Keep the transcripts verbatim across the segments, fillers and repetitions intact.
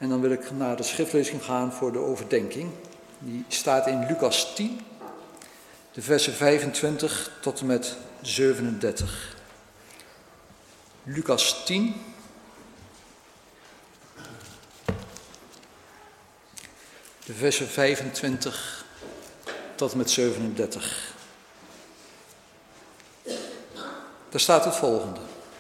En dan wil ik naar de schriftlezing gaan voor de overdenking. Die staat in Lucas tien, de versen vijfentwintig tot en met zevenendertig. Lucas tien, de versen vijfentwintig tot en met zevenendertig. Daar staat het volgende.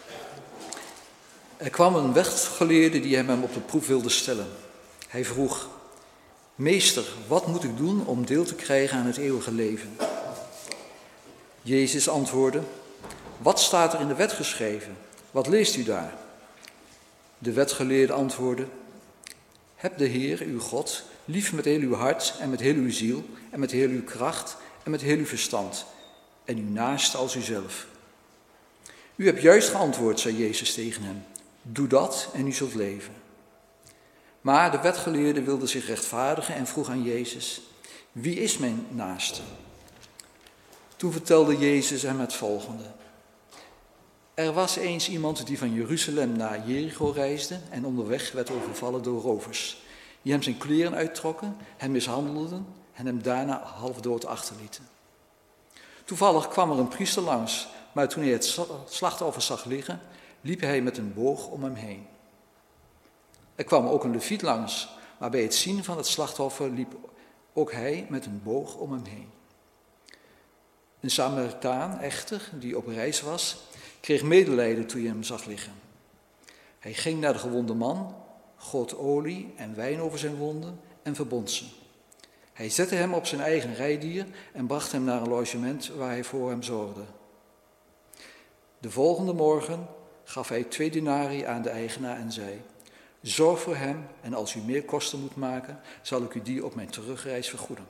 Er kwam een wetgeleerde die hem op de proef wilde stellen. Hij vroeg: Meester, wat moet ik doen om deel te krijgen aan het eeuwige leven? Jezus antwoordde: Wat staat er in de wet geschreven? Wat leest u daar? De wetgeleerde antwoordde: Heb de Heer, uw God, lief met heel uw hart en met heel uw ziel en met heel uw kracht en met heel uw verstand en uw naaste als uzelf. U hebt juist geantwoord, zei Jezus tegen hem. Doe dat en u zult leven. Maar de wetgeleerde wilde zich rechtvaardigen en vroeg aan Jezus: Wie is mijn naaste? Toen vertelde Jezus hem het volgende. Er was eens iemand die van Jeruzalem naar Jericho reisde en onderweg werd overvallen door rovers, die hem zijn kleren uittrokken, hem mishandelden en hem daarna halfdood achterlieten. Toevallig kwam er een priester langs, maar toen hij het slachtoffer zag liggen, liep hij met een boog om hem heen. Er kwam ook een leviet langs, maar bij het zien van het slachtoffer liep ook hij met een boog om hem heen. Een Samaritaan echter, die op reis was, kreeg medelijden toen hij hem zag liggen. Hij ging naar de gewonde man, goot olie en wijn over zijn wonden en verbond ze. Hij zette hem op zijn eigen rijdier en bracht hem naar een logement waar hij voor hem zorgde. De volgende morgen gaf hij twee denarii aan de eigenaar en zei: Zorg voor hem en als u meer kosten moet maken, zal ik u die op mijn terugreis vergoeden.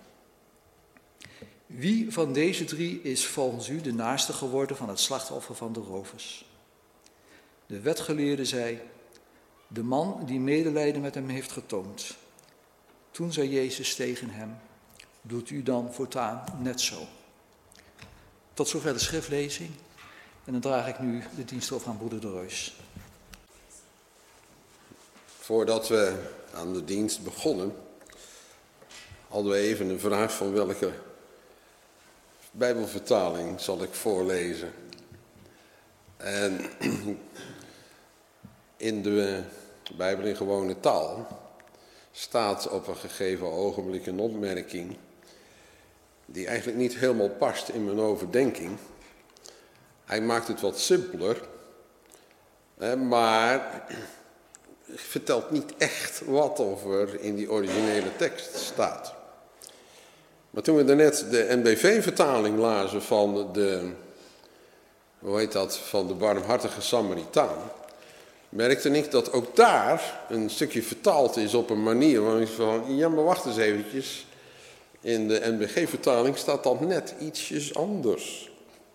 Wie van deze drie is volgens u de naaste geworden van het slachtoffer van de rovers? De wetgeleerde zei: De man die medelijden met hem heeft getoond. Toen zei Jezus tegen hem: Doet u dan voortaan net zo. Tot zover de schriftlezing. En dan draag ik nu de dienst over aan broeder De Reus. Voordat we aan de dienst begonnen, hadden we even een vraag van welke Bijbelvertaling zal ik voorlezen. En in de Bijbel in gewone taal staat op een gegeven ogenblik een opmerking die eigenlijk niet helemaal past in mijn overdenking. Hij maakt het wat simpeler, maar vertelt niet echt wat er in die originele tekst staat. Maar toen we daarnet de N B V-vertaling lazen van de, hoe heet dat, van de barmhartige Samaritaan, merkte ik dat ook daar een stukje vertaald is op een manier waar ik van, ja maar wacht eens eventjes, in de N B G-vertaling staat dat net ietsjes anders.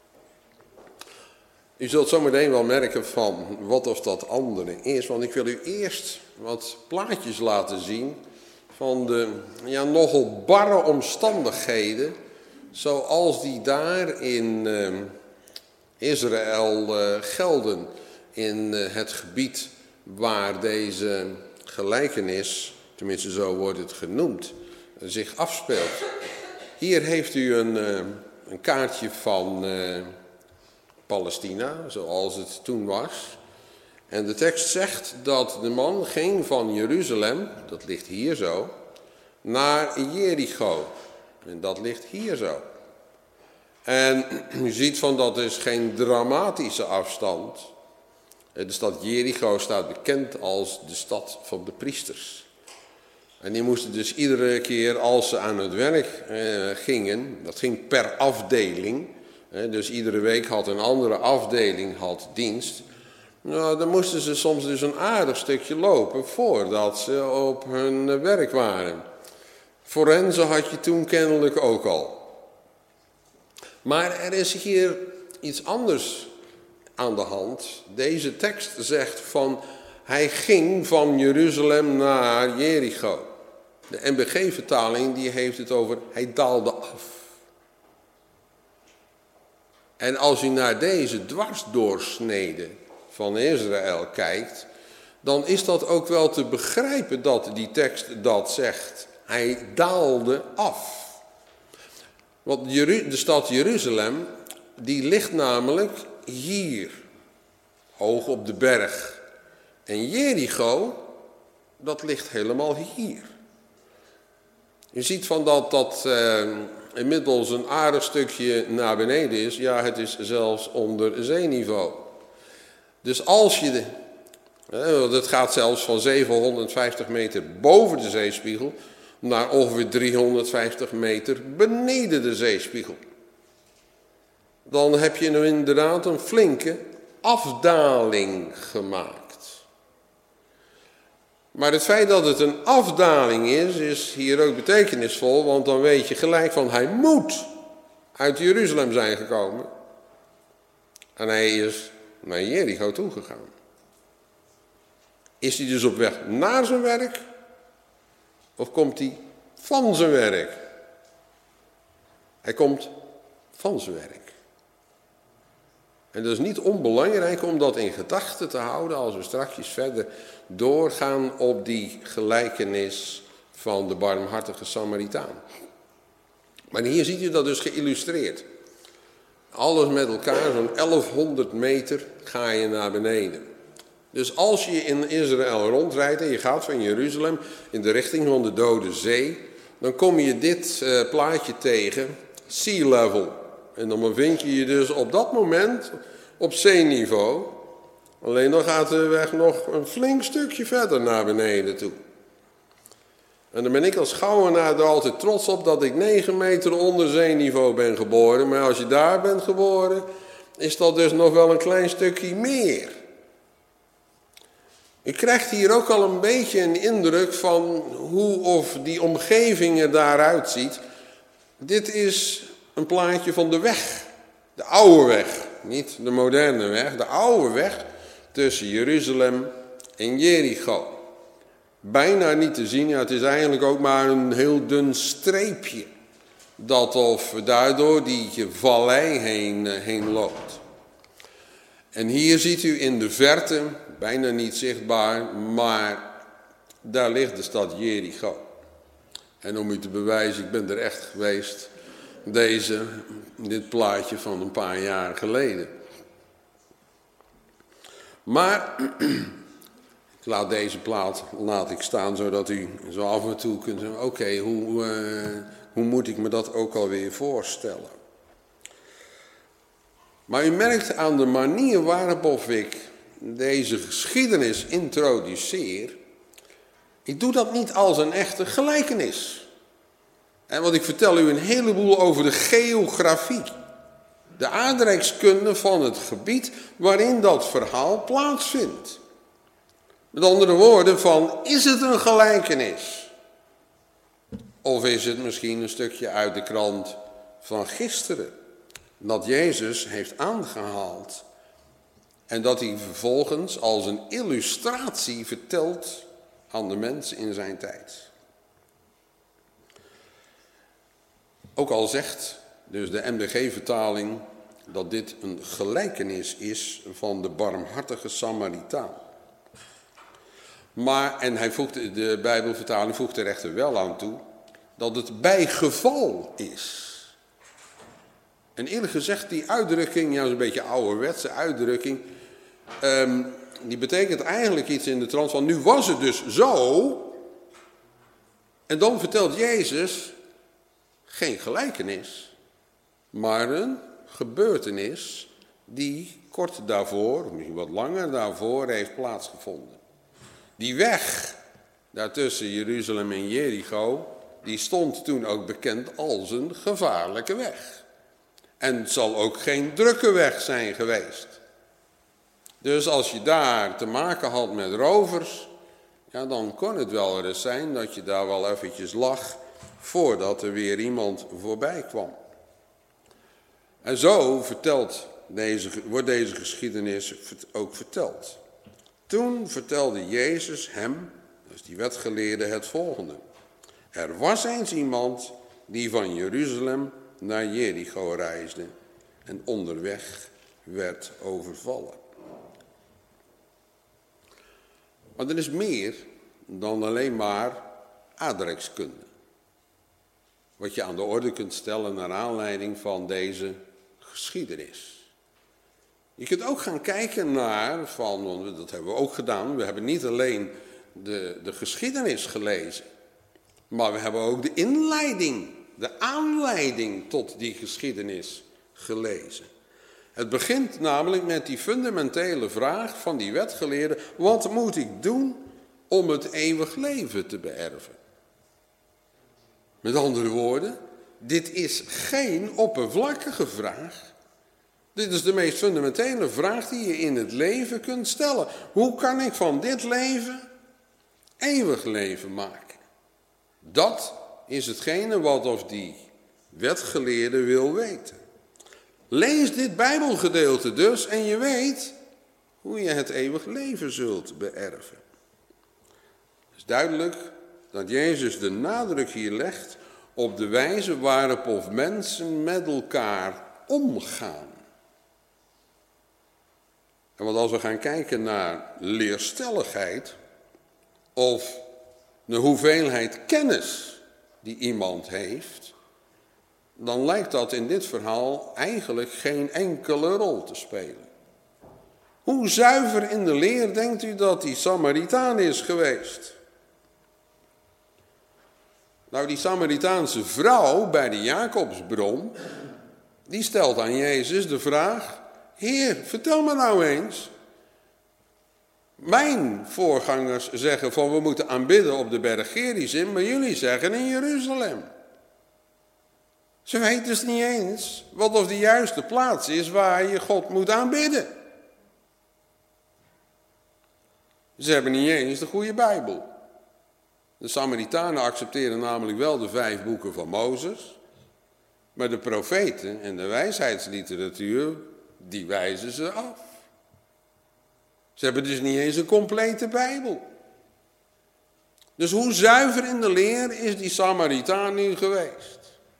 U zult zometeen wel merken van wat of dat andere is, want ik wil u eerst wat plaatjes laten zien van de ja, nogal barre omstandigheden zoals die daar in uh, Israël uh, gelden, in uh, het gebied waar deze gelijkenis, tenminste zo wordt het genoemd, uh, zich afspeelt. Hier heeft u een, uh, een kaartje van uh, Palestina, zoals het toen was. En de tekst zegt dat de man ging van Jeruzalem, dat ligt hier zo, naar Jericho. En dat ligt hier zo. En u ziet van dat is geen dramatische afstand. De stad Jericho staat bekend als de stad van de priesters. En die moesten dus iedere keer als ze aan het werk eh, gingen, dat ging per afdeling. Eh, dus iedere week had een andere afdeling had dienst. Nou, dan moesten ze soms dus een aardig stukje lopen voordat ze op hun werk waren. Forensen had je toen kennelijk ook al. Maar er is hier iets anders aan de hand. Deze tekst zegt van, hij ging van Jeruzalem naar Jericho. De N B G-vertaling die heeft het over, hij daalde af. En als u naar deze dwarsdoorsnede van Israël kijkt, dan is dat ook wel te begrijpen dat die tekst dat zegt. Hij daalde af. Want de stad Jeruzalem, die ligt namelijk hier, hoog op de berg. En Jericho, dat ligt helemaal hier. Je ziet van dat dat eh, inmiddels een aardig stukje naar beneden is. Ja, het is zelfs onder zeeniveau. Dus als je, de, eh, het gaat zelfs van zevenhonderdvijftig meter boven de zeespiegel naar ongeveer driehonderdvijftig meter beneden de zeespiegel. Dan heb je nu inderdaad een flinke afdaling gemaakt. Maar het feit dat het een afdaling is, is hier ook betekenisvol, want dan weet je gelijk van hij moet uit Jeruzalem zijn gekomen. En hij is naar Jericho toegegaan. Is hij dus op weg naar zijn werk? Of komt hij van zijn werk? Hij komt van zijn werk. En dat is niet onbelangrijk om dat in gedachten te houden als we straks verder doorgaan op die gelijkenis van de barmhartige Samaritaan. Maar hier ziet u dat dus geïllustreerd. Alles met elkaar, zo'n elfhonderd meter ga je naar beneden. Dus als je in Israël rondrijdt en je gaat van Jeruzalem in de richting van de Dode Zee, dan kom je dit uh, plaatje tegen, sea level. En dan bevind je je dus op dat moment op zeeniveau. Alleen dan gaat de weg nog een flink stukje verder naar beneden toe. En dan ben ik als Gouwenaar er altijd trots op dat ik negen meter onder zeeniveau ben geboren. Maar als je daar bent geboren, is dat dus nog wel een klein stukje meer. U krijgt hier ook al een beetje een indruk van hoe of die omgeving er daaruit ziet. Dit is een plaatje van de weg. De oude weg, niet de moderne weg. De oude weg tussen Jeruzalem en Jericho. Bijna niet te zien, ja, het is eigenlijk ook maar een heel dun streepje. Dat of daardoor die vallei heen, heen loopt. En hier ziet u in de verte, bijna niet zichtbaar, maar daar ligt de stad Jericho. En om u te bewijzen, ik ben er echt geweest, deze, dit plaatje van een paar jaar geleden. Maar ik laat deze plaat laat ik staan, zodat u zo af en toe kunt zeggen, oké, okay, hoe, uh, hoe moet ik me dat ook alweer voorstellen? Maar u merkt aan de manier waarop ik deze geschiedenis introduceer, ik doe dat niet als een echte gelijkenis. En want ik vertel u een heleboel over de geografie, de aardrijkskunde van het gebied waarin dat verhaal plaatsvindt. Met andere woorden van, is het een gelijkenis? Of is het misschien een stukje uit de krant van gisteren? Dat Jezus heeft aangehaald. En dat hij vervolgens als een illustratie vertelt aan de mensen in zijn tijd. Ook al zegt dus de M D G-vertaling dat dit een gelijkenis is van de barmhartige Samaritaan. Maar, en hij voegt, de Bijbelvertaling voegt er echter wel aan toe, dat het bij geval is. En eerlijk gezegd, die uitdrukking, ja, is een beetje ouderwetse uitdrukking, um, die betekent eigenlijk iets in de trant van, nu was het dus zo, en dan vertelt Jezus geen gelijkenis, maar een gebeurtenis die kort daarvoor, of misschien wat langer daarvoor, heeft plaatsgevonden. Die weg daartussen Jeruzalem en Jericho, die stond toen ook bekend als een gevaarlijke weg. En het zal ook geen drukke weg zijn geweest. Dus als je daar te maken had met rovers, ja, dan kon het wel eens zijn dat je daar wel eventjes lag voordat er weer iemand voorbij kwam. En zo vertelt deze, wordt deze geschiedenis ook verteld. Toen vertelde Jezus hem, dus die wetgeleerde, het volgende. Er was eens iemand die van Jeruzalem naar Jericho reisde en onderweg werd overvallen. Maar er is meer dan alleen maar aardrijkskunde. Wat je aan de orde kunt stellen naar aanleiding van deze geschiedenis. Je kunt ook gaan kijken naar, van, want dat hebben we ook gedaan, we hebben niet alleen de, de geschiedenis gelezen, maar we hebben ook de inleiding, de aanleiding tot die geschiedenis gelezen. Het begint namelijk met die fundamentele vraag van die wetgeleerde: wat moet ik doen om het eeuwig leven te beërven? Met andere woorden, dit is geen oppervlakkige vraag. Dit is de meest fundamentele vraag die je in het leven kunt stellen. Hoe kan ik van dit leven eeuwig leven maken? Dat is hetgene wat of die wetgeleerde wil weten. Lees dit Bijbelgedeelte dus en je weet hoe je het eeuwig leven zult beërven. Het is duidelijk dat Jezus de nadruk hier legt op de wijze waarop of mensen met elkaar omgaan. En want als we gaan kijken naar leerstelligheid of de hoeveelheid kennis die iemand heeft, dan lijkt dat in dit verhaal eigenlijk geen enkele rol te spelen. Hoe zuiver in de leer denkt u dat die Samaritaan is geweest? Nou, die Samaritaanse vrouw bij de Jacobsbron, die stelt aan Jezus de vraag: Heer, vertel me nou eens. Mijn voorgangers zeggen van we moeten aanbidden op de berg Gerizim, maar jullie zeggen in Jeruzalem. Ze weten dus niet eens wat of de juiste plaats is waar je God moet aanbidden. Ze hebben niet eens de goede Bijbel. De Samaritanen accepteren namelijk wel de vijf boeken van Mozes, maar de profeten en de wijsheidsliteratuur, die wijzen ze af. Ze hebben dus niet eens een complete Bijbel. Dus hoe zuiver in de leer is die Samaritaan nu geweest?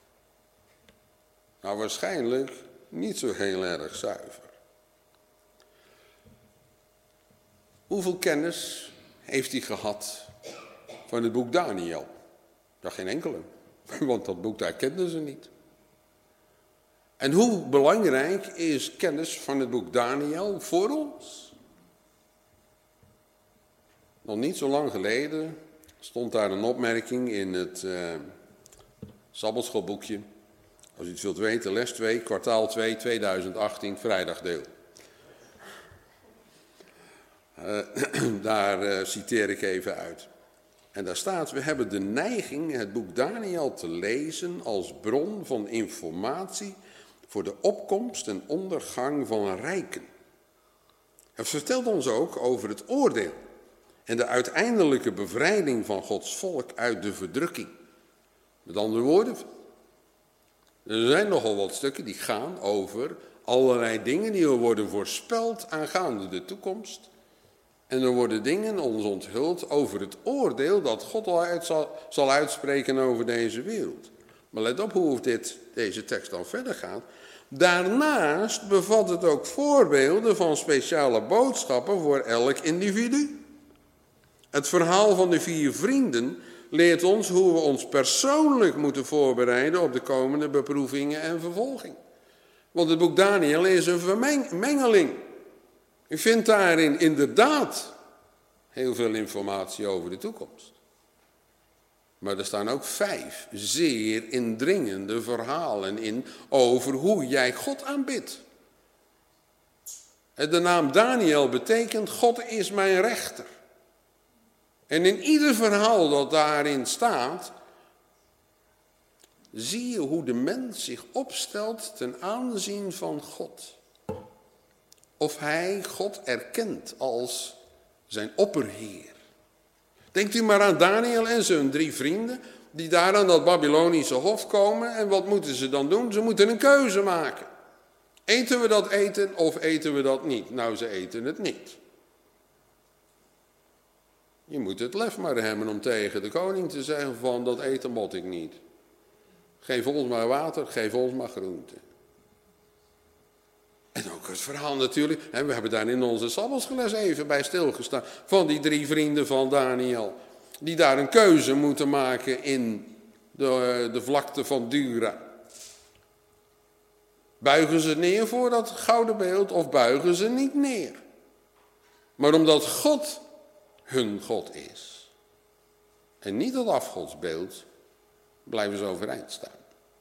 Nou, waarschijnlijk niet zo heel erg zuiver. Hoeveel kennis heeft hij gehad van het boek Daniel? Ja, geen enkele, want dat boek daar kenden ze niet. En hoe belangrijk is kennis van het boek Daniel voor ons? Nog niet zo lang geleden stond daar een opmerking in het uh, Sabbatschoolboekje. Als u het wilt weten, les twee, kwartaal twee, tweeduizend achttien, vrijdagdeel. Uh, daar uh, citeer ik even uit. En daar staat: we hebben de neiging het boek Daniel te lezen als bron van informatie voor de opkomst en ondergang van rijken. Het vertelt ons ook over het oordeel en de uiteindelijke bevrijding van Gods volk uit de verdrukking. Met andere woorden, er zijn nogal wat stukken die gaan over allerlei dingen die er worden voorspeld aangaande de toekomst. En er worden dingen ons onthuld over het oordeel dat God al uit zal, zal uitspreken over deze wereld. Maar let op hoe dit, deze tekst dan verder gaat. Daarnaast bevat het ook voorbeelden van speciale boodschappen voor elk individu. Het verhaal van de vier vrienden leert ons hoe we ons persoonlijk moeten voorbereiden op de komende beproevingen en vervolging. Want het boek Daniel is een vermengeling. U vindt daarin inderdaad heel veel informatie over de toekomst. Maar er staan ook vijf zeer indringende verhalen in over hoe jij God aanbidt. De naam Daniel betekent God is mijn rechter. En in ieder verhaal dat daarin staat, zie je hoe de mens zich opstelt ten aanzien van God. Of hij God erkent als zijn opperheer. Denkt u maar aan Daniel en zijn drie vrienden die daar aan dat Babylonische hof komen. En wat moeten ze dan doen? Ze moeten een keuze maken. Eten we dat eten of eten we dat niet? Nou, ze eten het niet. Je moet het lef maar hebben om tegen de koning te zeggen van dat eten mot ik niet. Geef ons maar water, geef ons maar groente. En ook het verhaal natuurlijk, hè, we hebben daar in onze Sabbatsles even bij stilgestaan, van die drie vrienden van Daniel, die daar een keuze moeten maken in de, de vlakte van Dura. Buigen ze neer voor dat gouden beeld of buigen ze niet neer? Maar omdat God hun God is en niet dat afgodsbeeld, blijven ze overeind staan.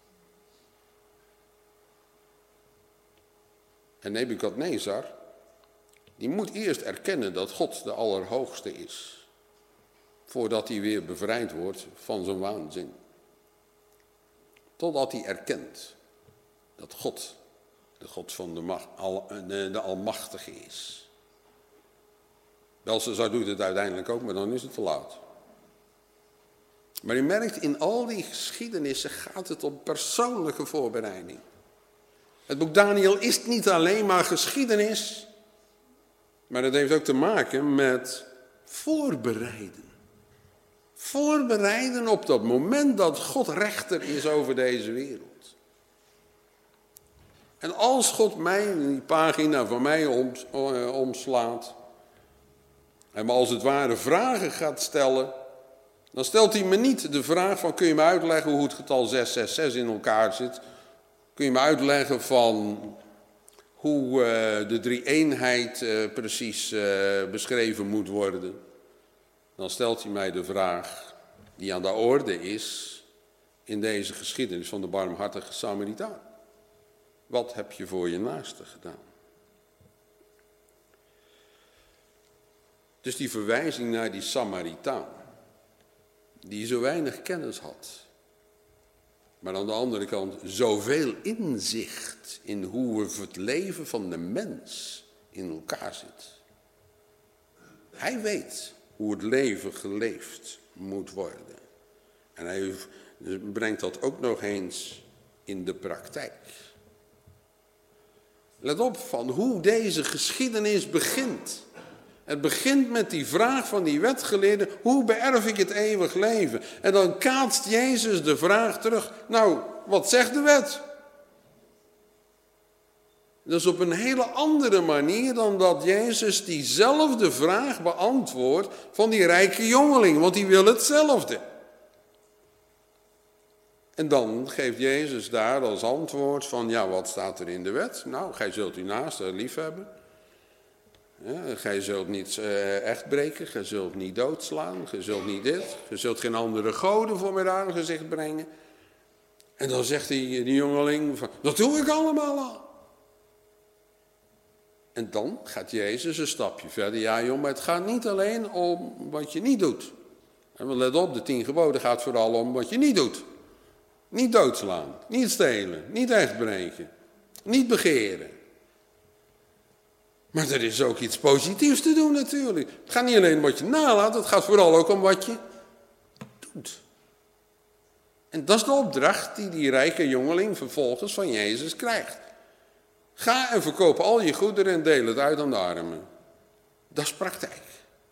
En Nebukadnezar, die moet eerst erkennen dat God de Allerhoogste is, voordat hij weer bevrijd wordt van zijn waanzin. Totdat hij erkent dat God de God van de, macht, al, de, de Almachtige is. Belshazzar doet het uiteindelijk ook, maar dan is het te laat. Maar u merkt, in al die geschiedenissen gaat het om persoonlijke voorbereiding. Het boek Daniel is niet alleen maar geschiedenis, maar het heeft ook te maken met voorbereiden. Voorbereiden op dat moment dat God rechter is over deze wereld. En als God mij, die pagina van mij om, uh, omslaat, en me als het ware vragen gaat stellen, dan stelt hij me niet de vraag van, kun je me uitleggen hoe het getal zes zes zes in elkaar zit? Kun je me uitleggen van hoe uh, de drie-eenheid uh, precies uh, beschreven moet worden? Dan stelt hij mij de vraag die aan de orde is in deze geschiedenis van de barmhartige Samaritaan. Wat heb je voor je naaste gedaan? Dus die verwijzing naar die Samaritaan, die zo weinig kennis had, maar aan de andere kant zoveel inzicht in hoe het leven van de mens in elkaar zit. Hij weet hoe het leven geleefd moet worden. En hij brengt dat ook nog eens in de praktijk. Let op van hoe deze geschiedenis begint. Het begint met die vraag van die wetgeleerden, hoe beërf ik het eeuwig leven? En dan kaatst Jezus de vraag terug, nou, wat zegt de wet? Dat is op een hele andere manier dan dat Jezus diezelfde vraag beantwoordt van die rijke jongeling, want die wil hetzelfde. En dan geeft Jezus daar als antwoord van, ja, wat staat er in de wet? Nou, gij zult uw naaste liefhebben. Ja, gij zult niet uh, echt breken, gij zult niet doodslaan, gij zult niet dit, gij zult geen andere goden voor mij aan gezicht brengen. En dan zegt die, die jongeling, van, dat doe ik allemaal al. En dan gaat Jezus een stapje verder. Ja joh, maar het gaat niet alleen om wat je niet doet. En let op, de tien geboden gaat vooral om wat je niet doet. Niet doodslaan, niet stelen, niet echt breken, niet begeren. Maar er is ook iets positiefs te doen natuurlijk. Het gaat niet alleen om wat je nalaat, het gaat vooral ook om wat je doet. En dat is de opdracht die die rijke jongeling vervolgens van Jezus krijgt. Ga en verkoop al je goederen en deel het uit aan de armen. Dat is praktijk.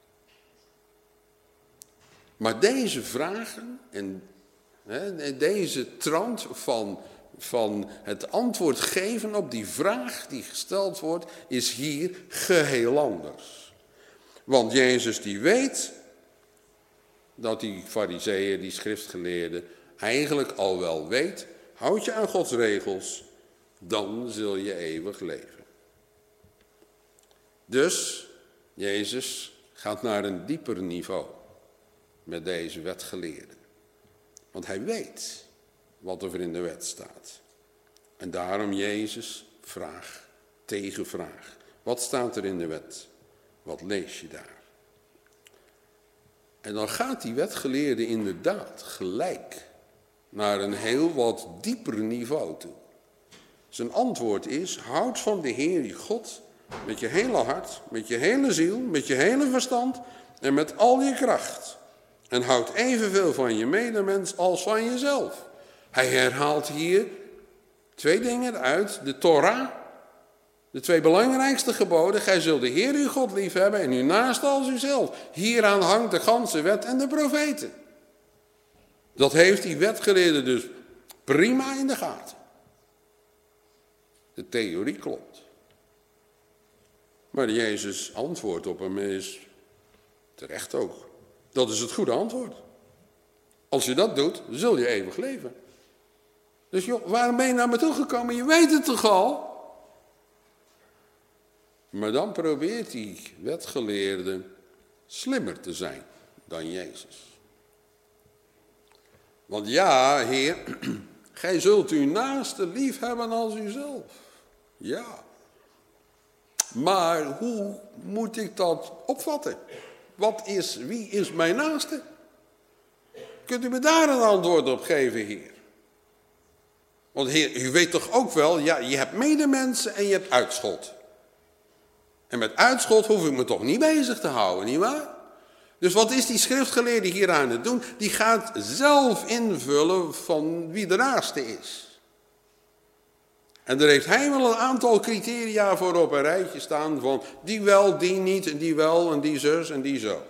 Maar deze vragen en hè, deze trant van... van het antwoord geven op die vraag die gesteld wordt, is hier geheel anders. Want Jezus die weet dat die farizeeën, die schriftgeleerden, eigenlijk al wel weet, houd je aan Gods regels, dan zul je eeuwig leven. Dus Jezus gaat naar een dieper niveau met deze wetgeleerden. Want hij weet wat er in de wet staat. En daarom Jezus, vraag, tegenvraag. Wat staat er in de wet? Wat lees je daar? En dan gaat die wetgeleerde inderdaad gelijk naar een heel wat dieper niveau toe. Zijn antwoord is, houd van de Heer je God met je hele hart, met je hele ziel, met je hele verstand en met al je kracht. En houd evenveel van je medemens als van jezelf. Hij herhaalt hier twee dingen uit de Torah, de twee belangrijkste geboden. Gij zult de Heer uw God liefhebben en uw naaste als uzelf. Hieraan hangt de ganse wet en de profeten. Dat heeft die wetgeleerde dus prima in de gaten. De theorie klopt. Maar Jezus' antwoord op hem is terecht ook. Dat is het goede antwoord. Als je dat doet, zul je eeuwig leven. Dus joh, waarom ben je naar me toe gekomen? Je weet het toch al? Maar dan probeert die wetgeleerde slimmer te zijn dan Jezus. Want ja, Heer, gij zult uw naaste lief hebben als uzelf. Ja. Maar hoe moet ik dat opvatten? Wat is, wie is mijn naaste? Kunt u me daar een antwoord op geven, Heer? Want Heer, u weet toch ook wel, ja, je hebt medemensen en je hebt uitschot. En met uitschot hoef ik me toch niet bezig te houden, nietwaar? Dus wat is die schriftgeleerde hier aan het doen? Die gaat zelf invullen van wie de naaste is. En daar heeft hij wel een aantal criteria voor op een rijtje staan van die wel, die niet, en die wel, en die zus, en die zo.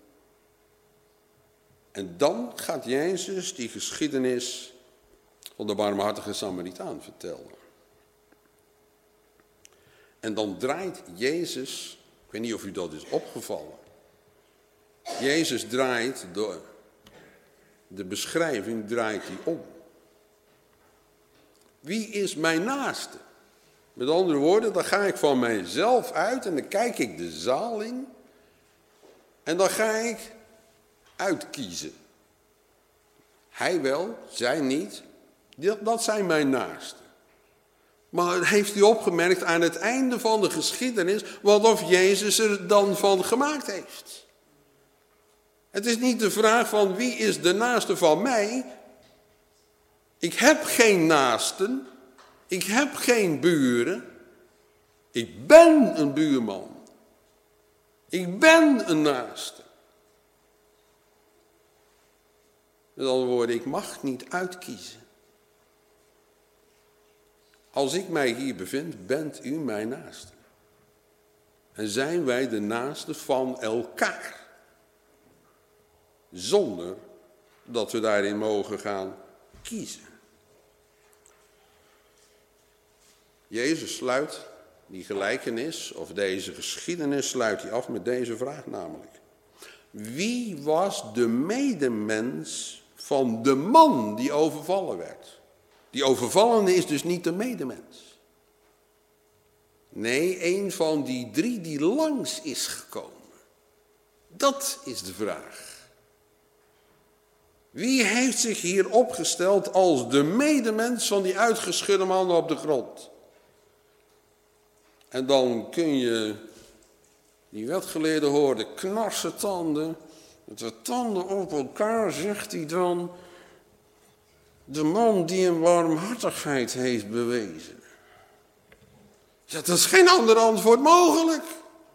En dan gaat Jezus die geschiedenis van de barmhartige Samaritaan vertellen. En dan draait Jezus, ik weet niet of u dat is opgevallen. Jezus draait, de, de beschrijving draait hij om. Wie is mijn naaste? Met andere woorden, dan ga ik van mijzelf uit en dan kijk ik de zaal in. En dan ga ik uitkiezen. Hij wel, zij niet. Dat zijn mijn naasten. Maar heeft u opgemerkt aan het einde van de geschiedenis wat of Jezus er dan van gemaakt heeft? Het is niet de vraag van wie is de naaste van mij. Ik heb geen naasten. Ik heb geen buren. Ik ben een buurman. Ik ben een naaste. Met andere woorden, ik mag niet uitkiezen. Als ik mij hier bevind, bent u mijn naaste. En zijn wij de naaste van elkaar. Zonder dat we daarin mogen gaan kiezen. Jezus sluit die gelijkenis, of deze geschiedenis, sluit hij af met deze vraag namelijk. Wie was de medemens van de man die overvallen werd? Die overvallende is dus niet de medemens. Nee, een van die drie die langs is gekomen. Dat is de vraag. Wie heeft zich hier opgesteld als de medemens van die uitgeschudde man op de grond? En dan kun je die wetgeleerde horen knarsen tanden. Met de tanden op elkaar zegt hij dan, de man die een warmhartigheid heeft bewezen. Ja, dat is geen ander antwoord mogelijk.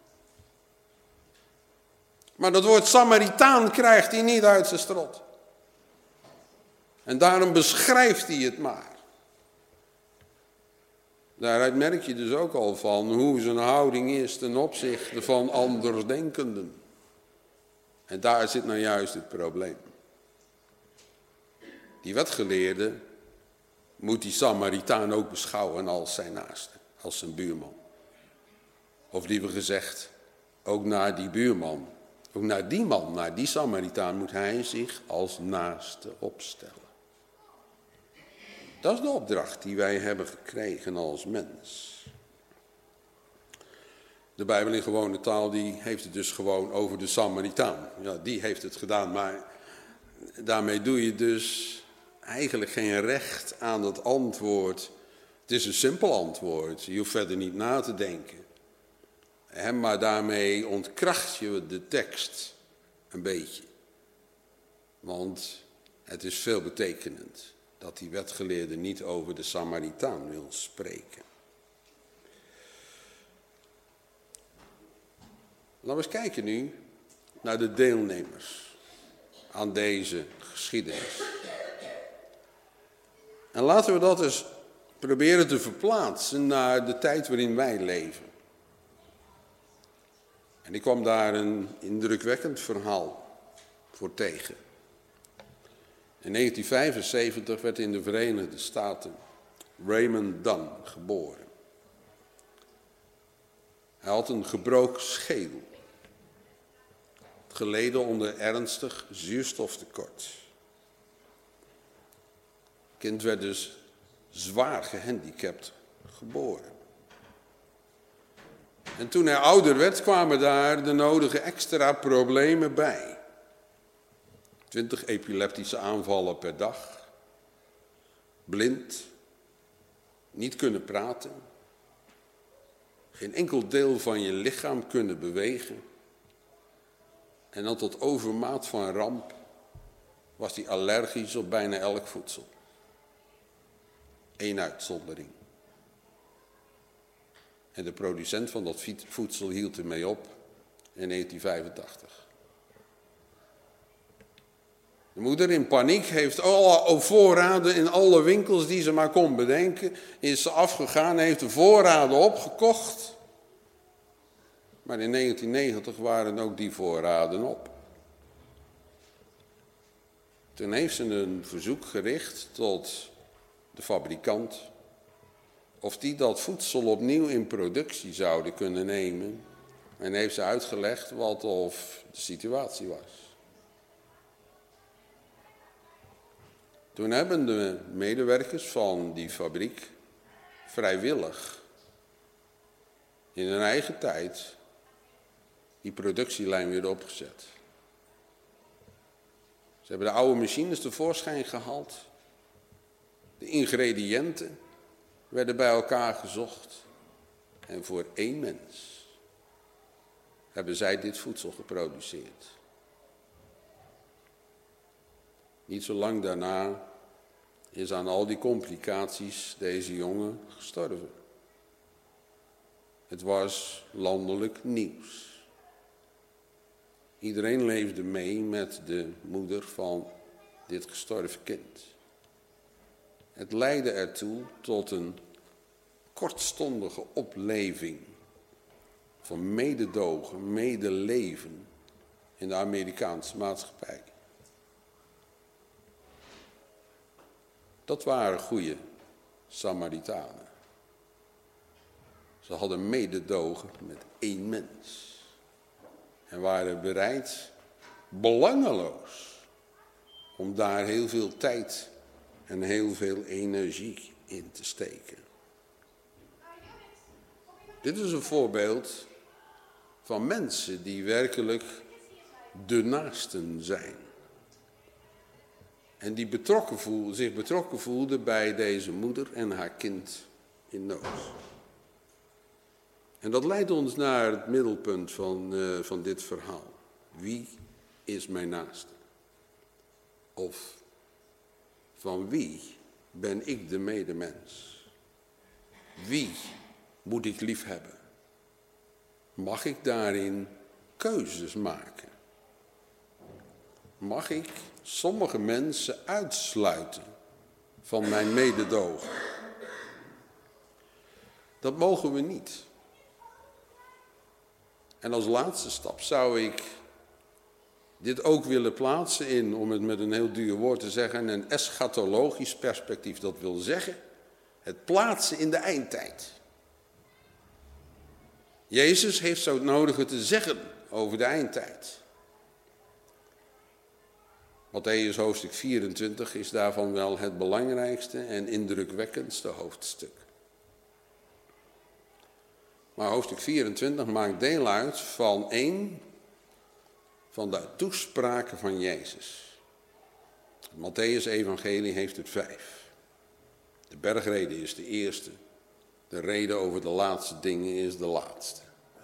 Maar dat woord Samaritaan krijgt hij niet uit zijn strot. En daarom beschrijft hij het maar. Daaruit merk je dus ook al van hoe zijn houding is ten opzichte van andersdenkenden. En daar zit nou juist het probleem. Die wetgeleerde moet die Samaritaan ook beschouwen als zijn naaste, als zijn buurman. Of liever gezegd, ook naar die buurman, ook naar die man, naar die Samaritaan moet hij zich als naaste opstellen. Dat is de opdracht die wij hebben gekregen als mens. De Bijbel in gewone taal die heeft het dus gewoon over de Samaritaan. Ja, die heeft het gedaan, maar daarmee doe je dus eigenlijk geen recht aan het antwoord. Het is een simpel antwoord, je hoeft verder niet na te denken. Maar daarmee ontkracht je de tekst een beetje. Want het is veelbetekenend dat die wetgeleerde niet over de Samaritaan wil spreken. Laten we eens kijken nu naar de deelnemers aan deze geschiedenis. En laten we dat eens proberen te verplaatsen naar de tijd waarin wij leven. En ik kwam daar een indrukwekkend verhaal voor tegen. In negentien vijfenzeventig werd in de Verenigde Staten Raymond Dunn geboren. Hij had een gebroken schedel. Geleden onder ernstig zuurstoftekort. Het kind werd dus zwaar gehandicapt geboren. En toen hij ouder werd, kwamen daar de nodige extra problemen bij. Twintig epileptische aanvallen per dag. Blind. Niet kunnen praten. Geen enkel deel van je lichaam kunnen bewegen. En dan tot overmaat van ramp was hij allergisch op bijna elk voedsel. Eén uitzondering. En de producent van dat voedsel hield ermee op in negentien vijfentachtig. De moeder in paniek heeft alle voorraden in alle winkels die ze maar kon bedenken. Is ze afgegaan, heeft de voorraden opgekocht. Maar in negentien negentig waren ook die voorraden op. Toen heeft ze een verzoek gericht tot de fabrikant. Of die dat voedsel opnieuw in productie zouden kunnen nemen. En heeft ze uitgelegd wat of de situatie was. Toen hebben de medewerkers van die fabriek vrijwillig in hun eigen tijd die productielijn weer opgezet. Ze hebben de oude machines tevoorschijn gehaald. De ingrediënten werden bij elkaar gezocht. En voor één mens hebben zij dit voedsel geproduceerd. Niet zo lang daarna is aan al die complicaties deze jongen gestorven. Het was landelijk nieuws. Iedereen leefde mee met de moeder van dit gestorven kind. Het leidde ertoe tot een kortstondige opleving van mededogen, medeleven in de Amerikaanse maatschappij. Dat waren goede Samaritanen. Ze hadden mededogen met één mens. En waren bereid, belangeloos, om daar heel veel tijd en heel veel energie in te steken. Dit is een voorbeeld van mensen die werkelijk de naasten zijn. En die betrokken voelden, zich betrokken voelden bij deze moeder en haar kind in nood. En dat leidt ons naar het middelpunt van, uh, van dit verhaal. Wie is mijn naaste? Of van wie ben ik de medemens? Wie moet ik lief hebben? Mag ik daarin keuzes maken? Mag ik sommige mensen uitsluiten van mijn mededogen? Dat mogen we niet. En als laatste stap zou ik dit ook willen plaatsen in, om het met een heel duur woord te zeggen, een eschatologisch perspectief. Dat wil zeggen, het plaatsen in de eindtijd. Jezus heeft zo het nodige te zeggen over de eindtijd. Mattheüs hoofdstuk vierentwintig is daarvan wel het belangrijkste en indrukwekkendste hoofdstuk. Maar hoofdstuk vierentwintig maakt deel uit van één van de toespraken van Jezus. Het Mattheüs-evangelie heeft het vijf. De bergrede is de eerste. De rede over de laatste dingen is de laatste.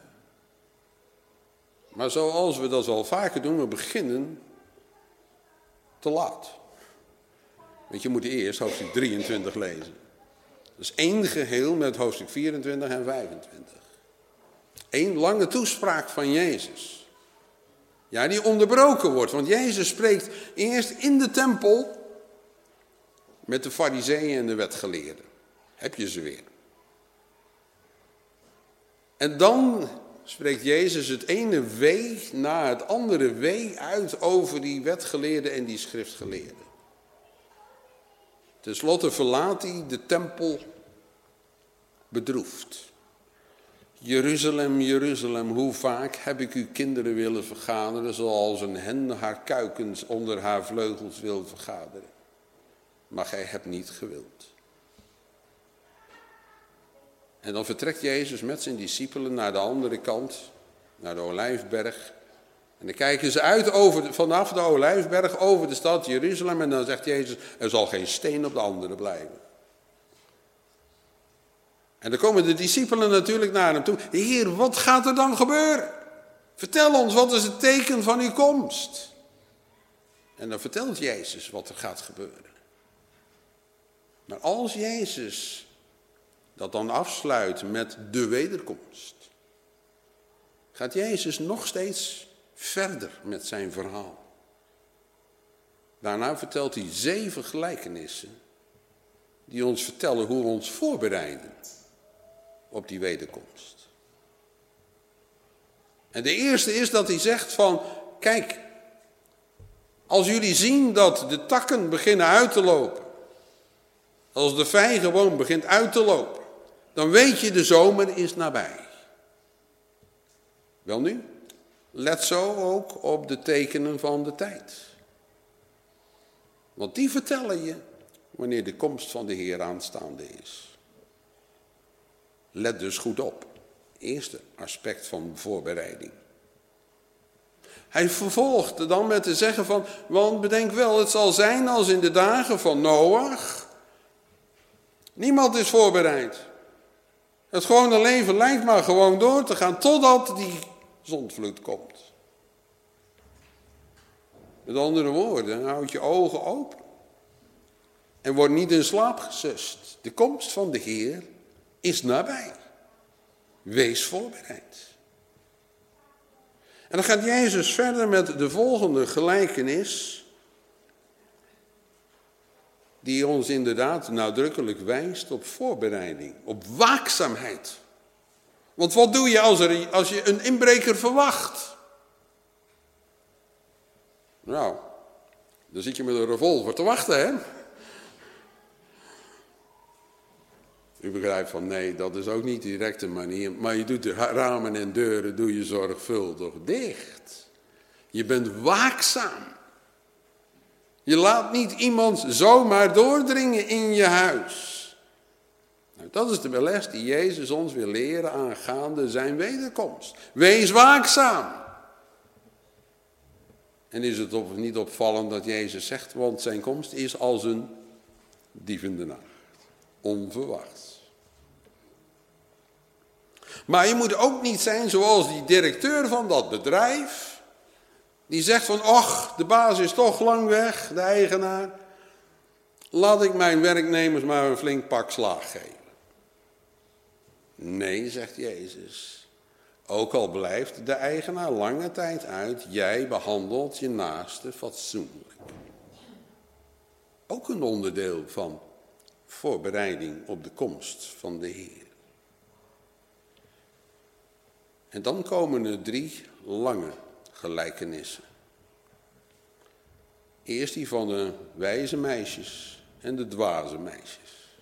Maar zoals we dat al vaker doen, we beginnen te laat. Want je moet eerst hoofdstuk drieëntwintig lezen. Dus één geheel met hoofdstuk vierentwintig en vijfentwintig. Eén lange toespraak van Jezus. Ja, die onderbroken wordt. Want Jezus spreekt eerst in de tempel met de farizeeën en de wetgeleerden. Heb je ze weer. En dan spreekt Jezus het ene wee na het andere wee uit over die wetgeleerden en die schriftgeleerden. Ten slotte verlaat hij de tempel bedroefd. Jeruzalem, Jeruzalem, hoe vaak heb ik uw kinderen willen vergaderen, zoals een hen haar kuikens onder haar vleugels wil vergaderen. Maar gij hebt niet gewild. En dan vertrekt Jezus met zijn discipelen naar de andere kant, naar de Olijfberg. En dan kijken ze uit over, vanaf de Olijfberg over de stad Jeruzalem. En dan zegt Jezus, er zal geen steen op de andere blijven. En dan komen de discipelen natuurlijk naar hem toe. Heer, wat gaat er dan gebeuren? Vertel ons, wat is het teken van uw komst? En dan vertelt Jezus wat er gaat gebeuren. Maar als Jezus dat dan afsluit met de wederkomst, gaat Jezus nog steeds verder met zijn verhaal. Daarna vertelt hij zeven gelijkenissen die ons vertellen hoe we ons voorbereiden op die wederkomst. En de eerste is dat hij zegt van, kijk, als jullie zien dat de takken beginnen uit te lopen, als de vij gewoon begint uit te lopen, dan weet je, de zomer is nabij. Welnu, let zo ook op de tekenen van de tijd. Want die vertellen je wanneer de komst van de Heer aanstaande is. Let dus goed op. Eerste aspect van voorbereiding. Hij vervolgt dan met te zeggen van, want bedenk wel, het zal zijn als in de dagen van Noach. Niemand is voorbereid. Het gewone leven lijkt maar gewoon door te gaan totdat die zondvloed komt. Met andere woorden, houd je ogen open. En word niet in slaap gesust. De komst van de Heer is nabij. Wees voorbereid. En dan gaat Jezus verder met de volgende gelijkenis, die ons inderdaad nadrukkelijk wijst op voorbereiding, op waakzaamheid. Want wat doe je als, er, als je een inbreker verwacht? Nou, dan zit je met een revolver te wachten, hè? U begrijpt van nee, dat is ook niet direct een manier. Maar je doet de ramen en deuren doe je zorgvuldig dicht. Je bent waakzaam. Je laat niet iemand zomaar doordringen in je huis. Nou, dat is de les die Jezus ons wil leren aangaande zijn wederkomst. Wees waakzaam. En is het op, niet opvallend dat Jezus zegt, want zijn komst is als een dief in de nacht. Onverwachts. Maar je moet ook niet zijn zoals die directeur van dat bedrijf. Die zegt van, och, de baas is toch lang weg, de eigenaar. Laat ik mijn werknemers maar een flink pak slaag geven. Nee, zegt Jezus. Ook al blijft de eigenaar lange tijd uit, jij behandelt je naaste fatsoenlijk. Ook een onderdeel van voorbereiding op de komst van de Heer. En dan komen er drie lange gelijkenissen. Eerst die van de wijze meisjes en de dwaze meisjes.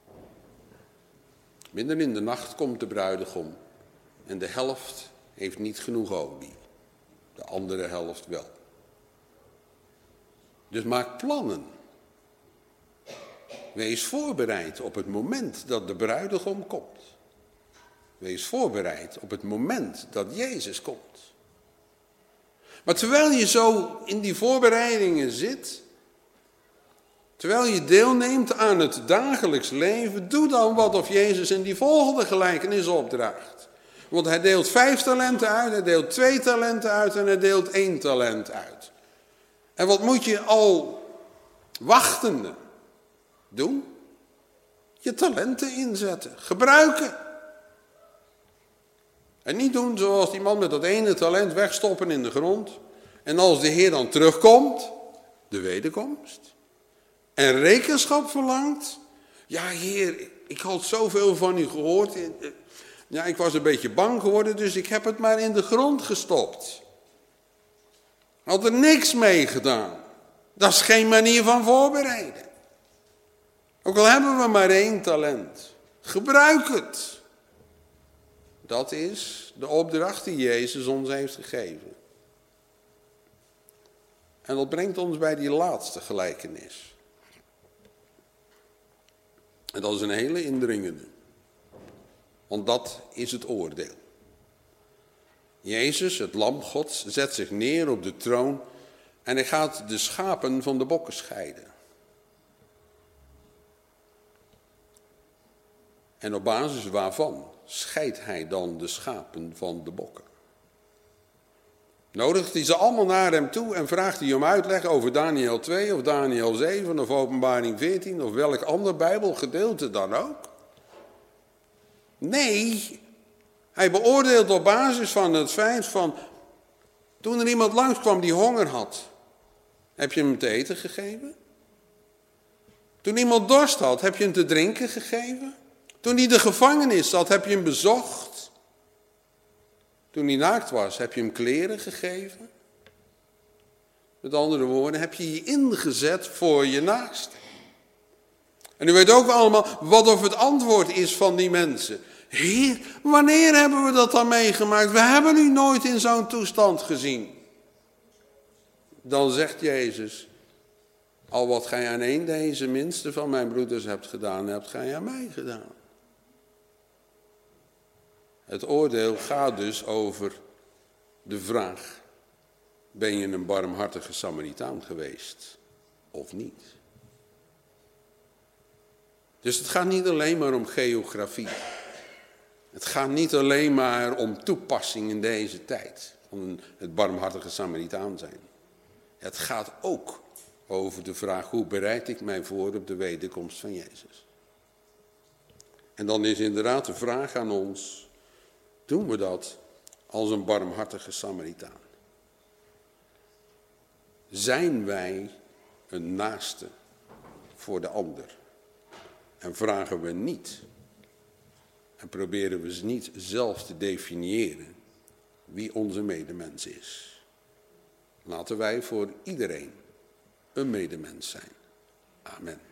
Midden in de nacht komt de bruidegom en de helft heeft niet genoeg olie. De andere helft wel. Dus maak plannen. Wees voorbereid op het moment dat de bruidegom komt. Wees voorbereid op het moment dat Jezus komt. Maar terwijl je zo in die voorbereidingen zit, terwijl je deelneemt aan het dagelijks leven, doe dan wat of Jezus in die volgende gelijkenis opdraagt. Want hij deelt vijf talenten uit, hij deelt twee talenten uit en hij deelt één talent uit. En wat moet je al wachtende doen? Je talenten inzetten, gebruiken. En niet doen zoals die man met dat ene talent wegstoppen in de grond. En als de Heer dan terugkomt, de wederkomst, en rekenschap verlangt. Ja, Heer, ik had zoveel van u gehoord. Ja, ik was een beetje bang geworden, dus ik heb het maar in de grond gestopt. Had er niks mee gedaan. Dat is geen manier van voorbereiden. Ook al hebben we maar één talent. Gebruik het. Dat is de opdracht die Jezus ons heeft gegeven. En dat brengt ons bij die laatste gelijkenis. En dat is een hele indringende. Want dat is het oordeel. Jezus, het lam Gods, zet zich neer op de troon en hij gaat de schapen van de bokken scheiden. En op basis waarvan scheidt hij dan de schapen van de bokken? Nodigt hij ze allemaal naar hem toe en vraagt hij om uitleg over Daniël twee of Daniël zeven of Openbaring veertien of welk ander Bijbelgedeelte dan ook? Nee, hij beoordeelt op basis van het feit van, toen er iemand langskwam die honger had, heb je hem te eten gegeven? Toen iemand dorst had, heb je hem te drinken gegeven? Toen hij de gevangenis zat, heb je hem bezocht? Toen hij naakt was, heb je hem kleren gegeven? Met andere woorden, heb je je ingezet voor je naaste? En u weet ook allemaal wat of het antwoord is van die mensen. Heer, wanneer hebben we dat dan meegemaakt? We hebben u nooit in zo'n toestand gezien. Dan zegt Jezus, al wat gij aan een deze minste van mijn broeders hebt gedaan, hebt gij aan mij gedaan. Het oordeel gaat dus over de vraag, ben je een barmhartige Samaritaan geweest of niet? Dus het gaat niet alleen maar om geografie. Het gaat niet alleen maar om toepassing in deze tijd, om het barmhartige Samaritaan zijn. Het gaat ook over de vraag, hoe bereid ik mij voor op de wederkomst van Jezus? En dan is inderdaad de vraag aan ons, doen we dat als een barmhartige Samaritaan? Zijn wij een naaste voor de ander? En vragen we niet, en proberen we niet zelf te definiëren wie onze medemens is. Laten wij voor iedereen een medemens zijn. Amen.